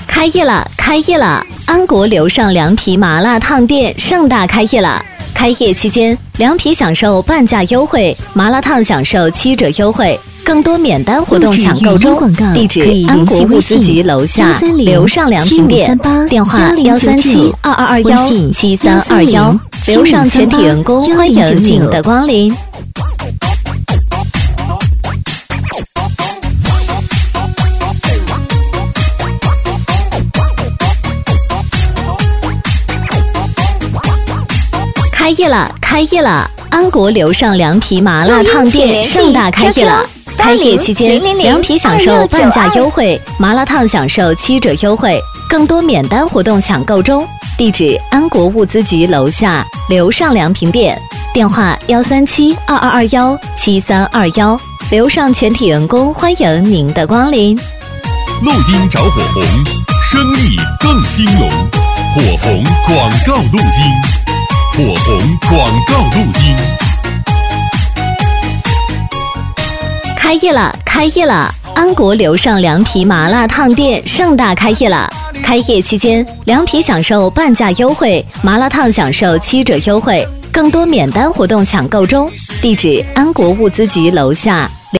开业了，开业了！安国楼上凉皮麻辣烫店盛大开业了。开业期间，凉皮享受半价优惠，麻辣烫享受7折优惠，更多免单活动抢购中。地址：安国物资局楼下楼上凉皮店，电话137-2221-7321。楼上全体员工欢迎您的光临。开业了，开业了！安国楼上凉皮麻辣烫店盛大开业了。开业期间，凉皮享受半价优惠，麻辣烫享受7折优惠，更多免单活动抢购中。地址：安国物资局楼下楼上凉皮店，电话137-2221-7321。楼上全体员工欢迎您的光临。 路金找火红，生意更兴隆。火红广告路金。火红广告路金。 开业了，开业了！安国楼上凉皮麻辣烫店盛大开业了。开业期间，凉皮享受半价优惠，麻辣烫享受7折优惠，更多免单活动抢购中。地址：安国物资局楼下